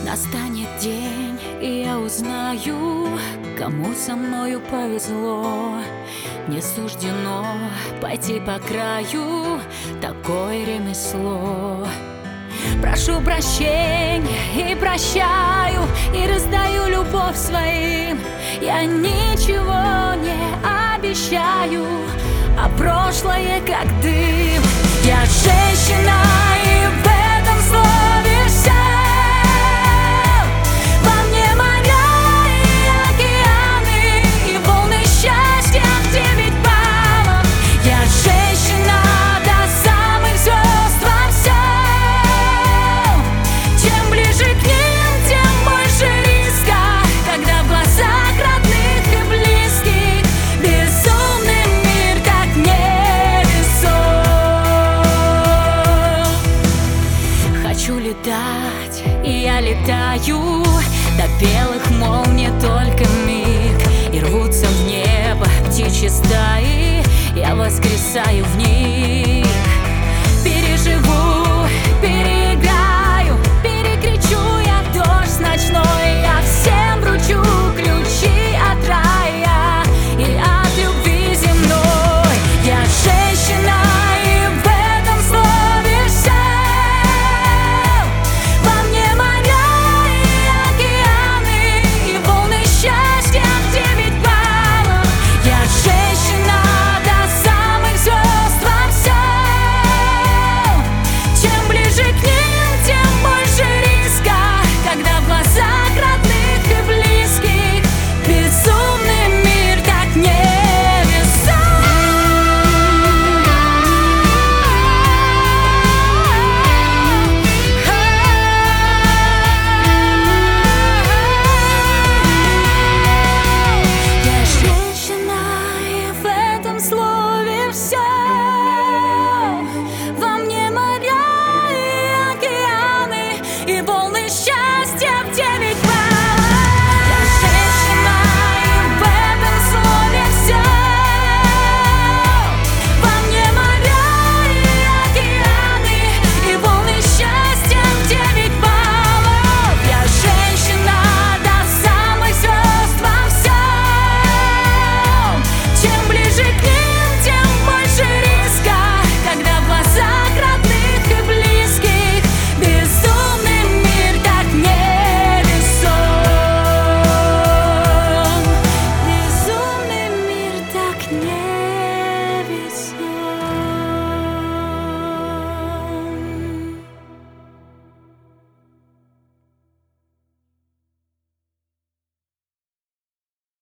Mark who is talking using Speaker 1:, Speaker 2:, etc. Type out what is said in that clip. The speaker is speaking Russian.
Speaker 1: Настанет день, и я узнаю, кому со мною повезло. Не суждено пойти по краю, такое ремесло. Прошу прощения и прощаю, и раздаю любовь своим. Я ничего не обещаю, а прошлое как дым. Я женщина, и в этом слове вся. Во мне моря и океаны, и волны счастья в 9 баллов. Я женщина до самых звезд во всем. Чем ближе к ним, тем больше риска, когда в глазах родных и близких безумный мир так невесом. Хочу летать, и я летаю до белых молний только миг, и рвутся в небо птичьи стаи, я воскресаю в них.